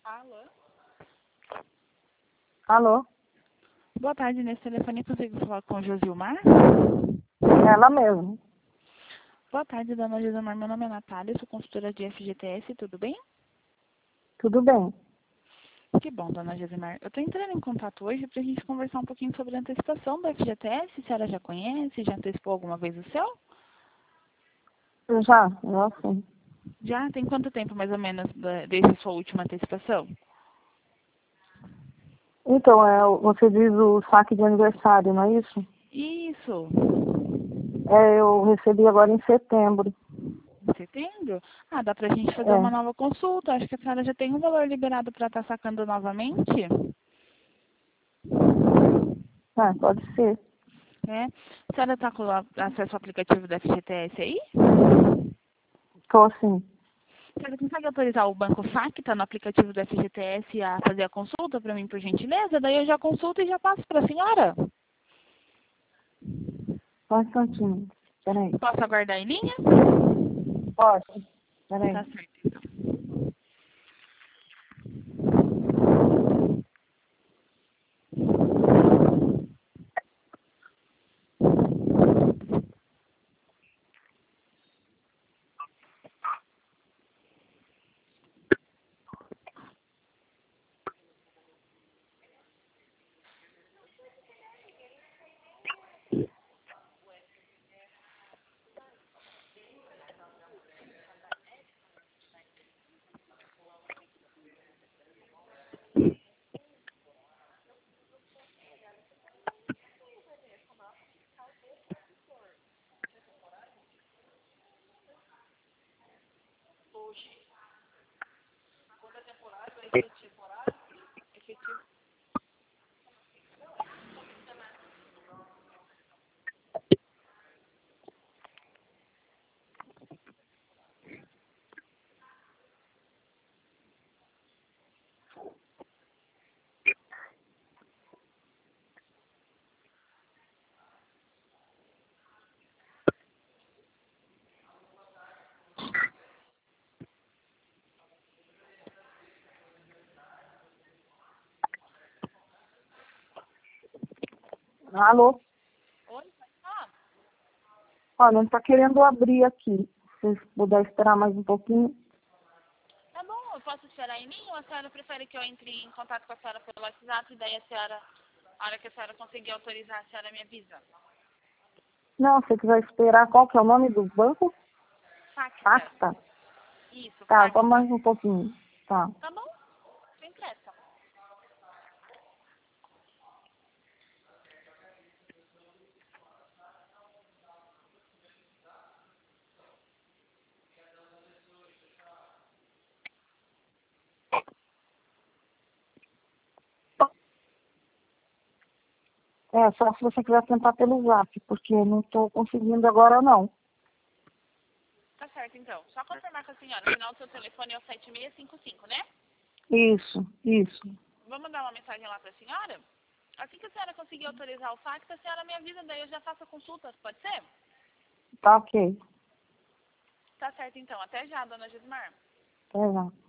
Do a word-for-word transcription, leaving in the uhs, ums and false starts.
Alô? Alô? Boa tarde, nesse telefone eu consigo falar com o Josilmar? Ela mesmo. Boa tarde, dona Josilmar. Meu nome é Natália, sou consultora de F G T S, tudo bem? Tudo bem. Que bom, dona Josilmar. Eu estou entrando em contato hoje para a gente conversar um pouquinho sobre a antecipação da F G T S. A senhora já conhece? Já antecipou alguma vez o seu? Já, já sim. Já? Tem quanto tempo, mais ou menos, da- desde a sua última antecipação? Então, é, você diz o saque de aniversário, não é isso? Isso. É, eu recebi agora em setembro. Em setembro? Ah, dá pra gente fazer uma É, nova consulta. Acho que a senhora já tem um valor liberado para estar sacando novamente. ah, pode ser. Né? A senhora está com a- acesso ao aplicativo da F G T S aí? Tô sim. A senhora consegue autorizar o Banco F A C, que está no aplicativo do F G T S, a fazer a consulta para mim, por gentileza? Daí eu já consulto e já passo para a senhora. Só um instantinho. Peraí. Posso aguardar em linha? Pode. Peraí. Tá certo, então. Alô? Oi, pode falar? Olha, não tá querendo abrir aqui. Se puder esperar mais um pouquinho. Tá bom, eu posso esperar em mim ou a senhora prefere que eu entre em contato com a senhora pelo WhatsApp e daí a senhora, a hora que a senhora conseguir autorizar, a senhora me avisa? Não, se quiser esperar, qual que é o nome do banco? Facta. Acta. Isso, Tá, só Facta. mais um pouquinho. Tá. Tá bom? Sem pressa. É, só se você quiser tentar pelo Zap, porque eu não tô conseguindo agora não. Tá certo, então. Só confirmar com a senhora. O final do seu telefone é o sete seis cinco cinco, né? Isso, isso. Vou mandar uma mensagem lá pra senhora. Assim que a senhora conseguir autorizar o Facta, a senhora me avisa, daí eu já faço a consulta. Pode ser? Tá ok. Tá certo, então. Até já, dona Gismar. Até lá.